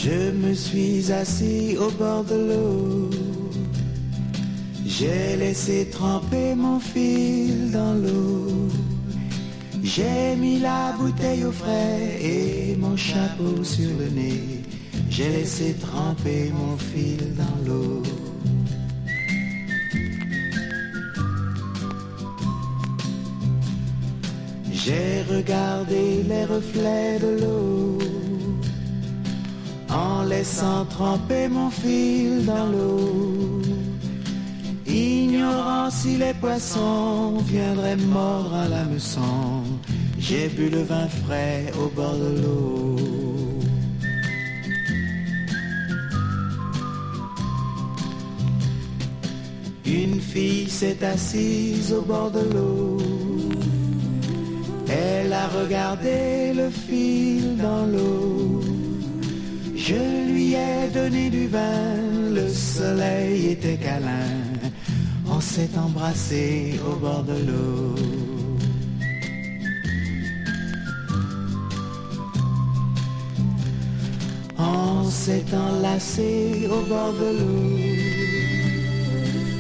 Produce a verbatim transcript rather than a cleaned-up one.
Je me suis assis au bord de l'eau. J'ai laissé tremper mon fil dans l'eau. J'ai mis la bouteille au frais et mon chapeau sur le nez. J'ai laissé tremper mon fil dans l'eau. J'ai regardé les reflets de l'eau en laissant tremper mon fil dans l'eau, ignorant si les poissons viendraient mordre à l'hameçon. J'ai bu le vin frais au bord de l'eau. Une fille s'est assise au bord de l'eau. Elle a regardé le fil dans l'eau. Je lui ai donné du vin, le soleil était câlin. On s'est embrassé au bord de l'eau. On s'est enlacé au bord de l'eau.